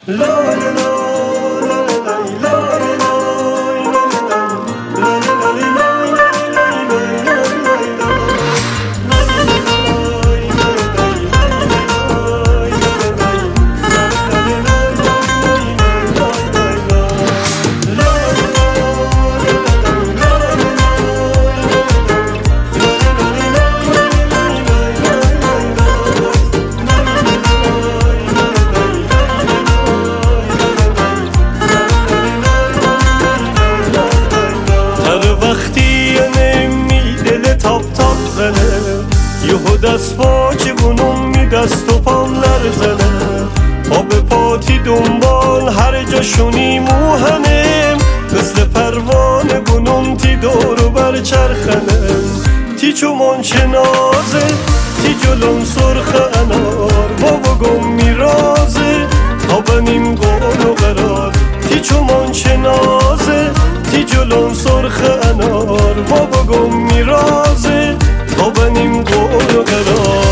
یهو دست پاچمونم می دست و پام لرزنه آب پاتی دنبال هر جا شونی موهنم مثل پروانه بونم تی دورو بر چرخنم تی چومان چه نازه تی جلوم سرخ انار بابا گم میرازه تا بنیم گل و قرار تی چومان چه نازه تی جلوم سرخ انار بابا گم میرازه تا بنیم گل و قرار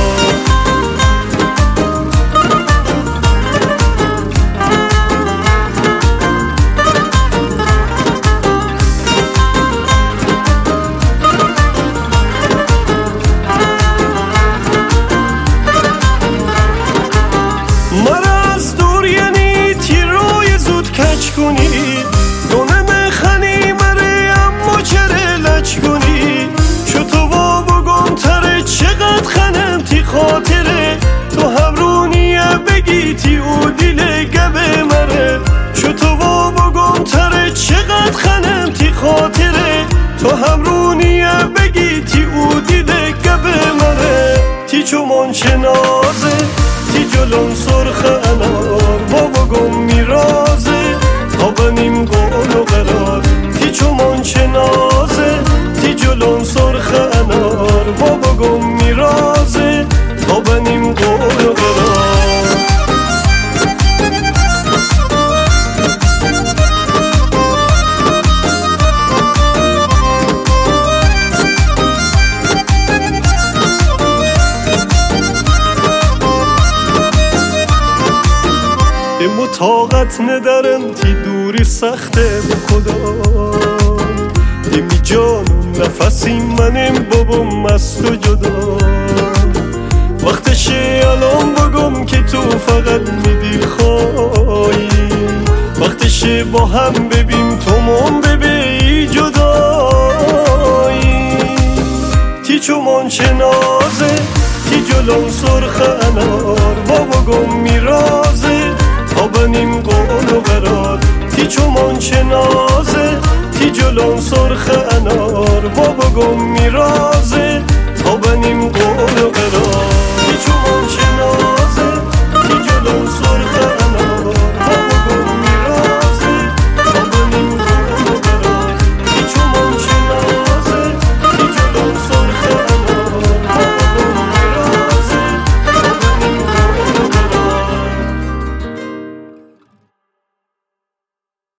مرا از دور یعنی تی روی زود کچ کنی دونه مخنی مره اما چره لچ کنی چو تو بابا گم تره چقدر خنم تی خاطره تو همرونیه بگی تی او دیل گبه مره چو تو بابا گم تره چقدر خنم تی خاطره تو همرونیه بگی تی او دیل گبه مره تی چو منچه نازه تی جلون سرخ انار بابا گم میرازه تا بنیم گل و قرار تی چو منچه نازه تی جلون سرخ انار بابا گم میرازه تا بنیم گل و قرار امو طاقت ندارم تی دوری سخته به خدا امی جانم نفسی منم بابم مست و جدا وقتشه الان بگم که تو فقط میدی خواهی وقتشه با هم ببین تو من ببی جدایی تی چو منچه نازه تی جلون سرخ انار بابا گم میرازه تا بنیم گل و قرار تی چو منچه نازه تی جلون سرخ انار بابا گم میرازه تا بنیم گل و قرار